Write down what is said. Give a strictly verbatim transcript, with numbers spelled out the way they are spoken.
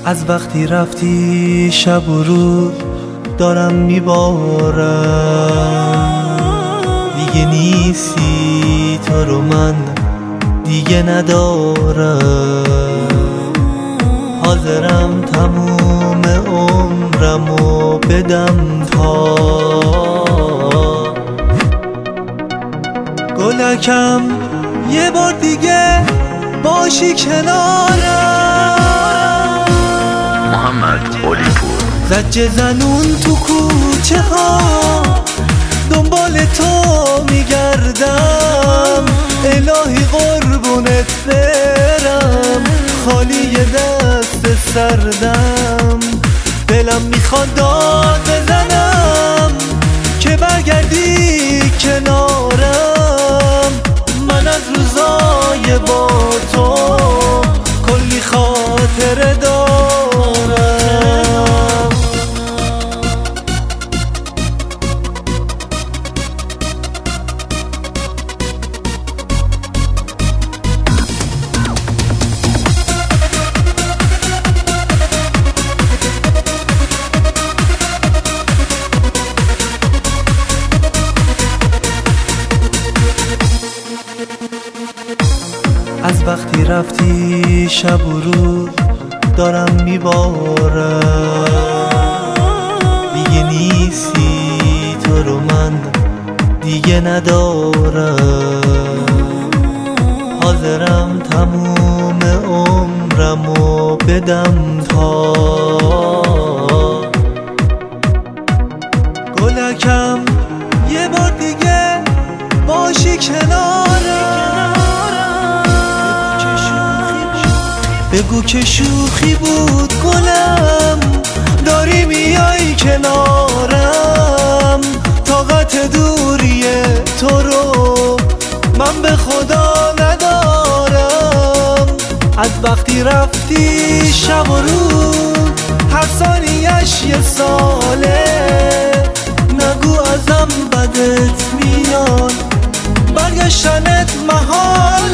از وقتی رفتی شب و روز دارم میبارم، دیگه نیستی تو رو من دیگه ندارم. حاضرم تموم عمرمو بدم تا گلکم یه بار دیگه باشی کنارم. محمد علیپور زجه زنون تو کوچه ها دنبال تو میگردم، الهی قربونت برم، خالی دست سردم. دلم میخواد داد بزنم که برگردی کنارم. من از روزای با تو کلی خاطره دارم. از وقتی رفتی شب و روز دارم میبارم، دیگه نیستی تو رو من دیگه ندارم. حاضرم تموم عمرمو بدم تا گلکم یه بار دیگه باشی کنارم. بگو که شوخی بود گلم، داری میای کنارم. طاقت دوری تو رو من به خدا ندارم. از وقتی رفتی شب و روز هر ثانیه‌اش یه ساله. نگو ازم بدت میاد برگشتنت محال